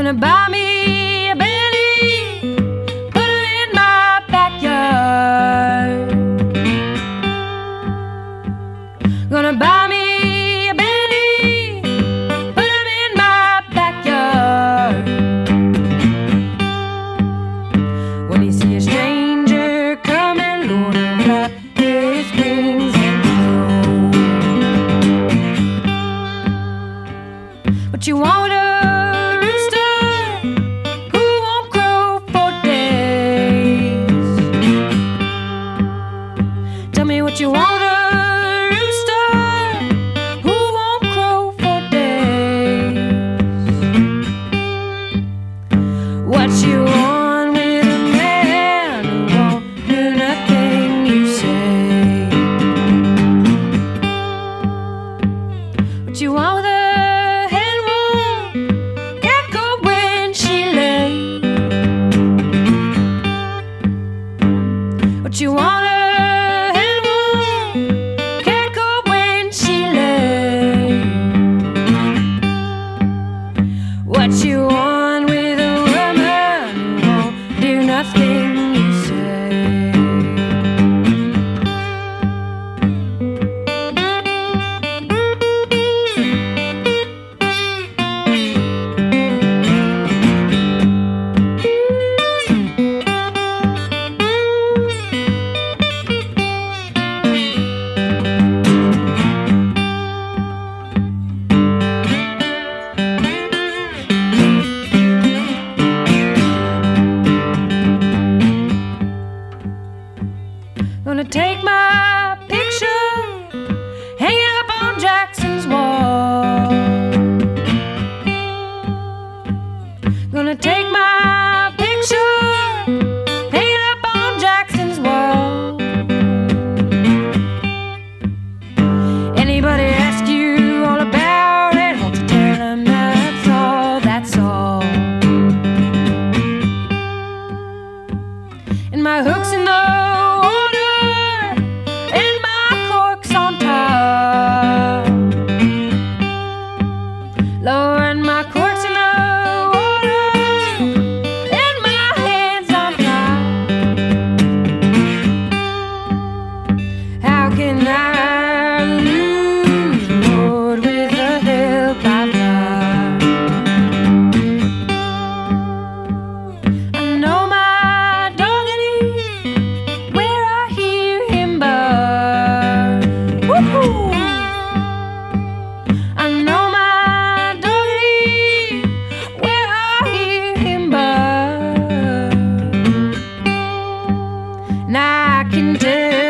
Gonna buy me a Bentley, put it in my backyard. Gonna buy me a Bentley, put it in my backyard. When you see a stranger coming, Lord, he'll flap his wings and go. What you want a rooster who won't crow for days? Tell me what you want a rooster who won't crow for days. What you want with a man who won't do nothing you say? What you want with a hen won't cackle when she lays? What you want a hen won't cackle when she lays? What you want with a woman who won't do nothing you say? Gonna take my picture, hang it up on Jackson's wall. Gonna take my picture, hang it up on Jackson's wall. Anybody ask you all about it, won't you tell them that's all, that's all. And my hook's in the lowering my corks in the water and my hands on top. How can I lose, Lord, with the help I've got? I know my doggy where I hear him bark. Woo-hoo! I know my I can tell